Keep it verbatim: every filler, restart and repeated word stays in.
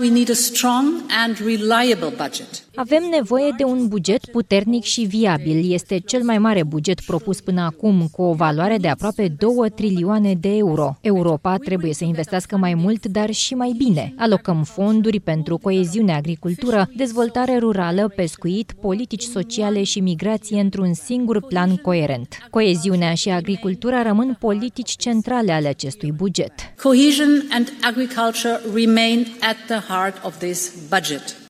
We need a strong and reliable budget. Avem nevoie de un buget puternic și viabil. Este cel mai mare buget propus până acum, cu o valoare de aproape două trilioane de euro. Europa trebuie să investească mai mult, dar și mai bine. Alocăm fonduri pentru coeziune, agricultură, dezvoltare rurală, pescuit, politici sociale și migrație într-un singur plan coerent. Coeziunea și agricultura rămân politici centrale ale acestui buget. Cohesion and agriculture remain at the heart of this budget.